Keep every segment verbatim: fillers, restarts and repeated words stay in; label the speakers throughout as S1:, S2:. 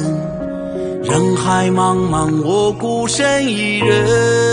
S1: 人海茫茫，我孤身一人。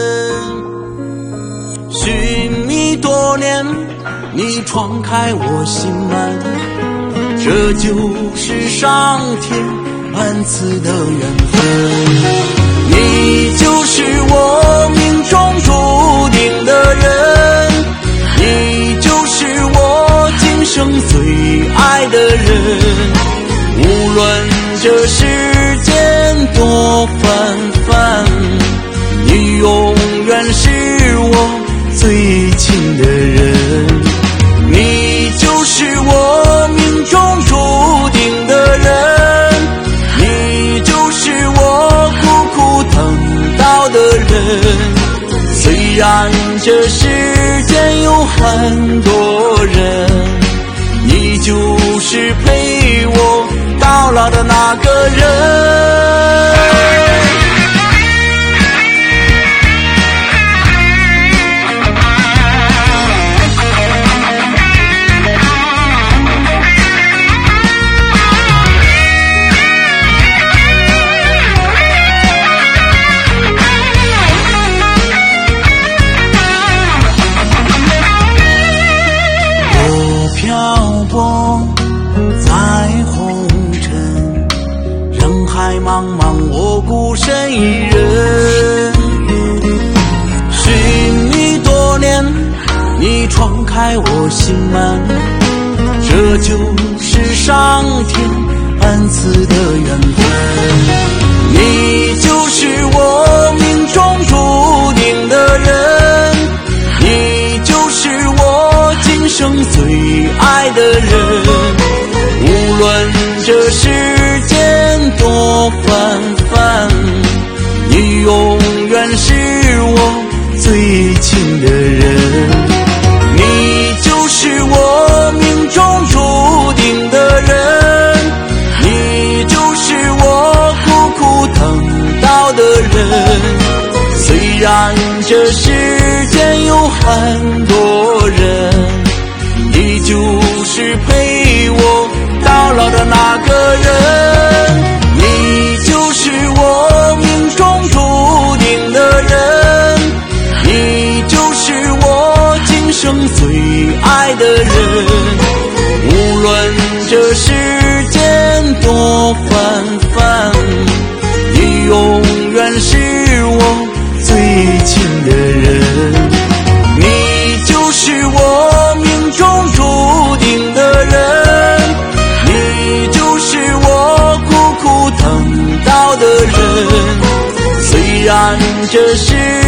S1: 寻觅多年，你闯开我心门，这就是上天恩赐的缘分。你就是我命中注定的人，你就是我今生最爱的人。无论这世间多纷纷，你永远是我最亲的人。你就是我命中注定的人，你就是我苦苦等到的人。虽然这世间有很多人，你就是陪我到老的那个人。我漂泊在红尘，人海茫茫，我孤身一人。寻觅多年，你闯开我心门，这就是上天恩赐的缘分。你就是我命中注定的人，你就是我今生最爱的人。无论这世间多纷纷，你永远是我最亲的人。你就是我命中注定的人，你就是我苦苦等到的人。虽然这世间有很多人，你就是陪我到老的那个人。你就是我命中注定的人，你就是我今生最爱的人。无论这世间多纷纷，你永远是我最亲的人。你就是我命中注定的人，你就是我苦苦等到的人。虽然这世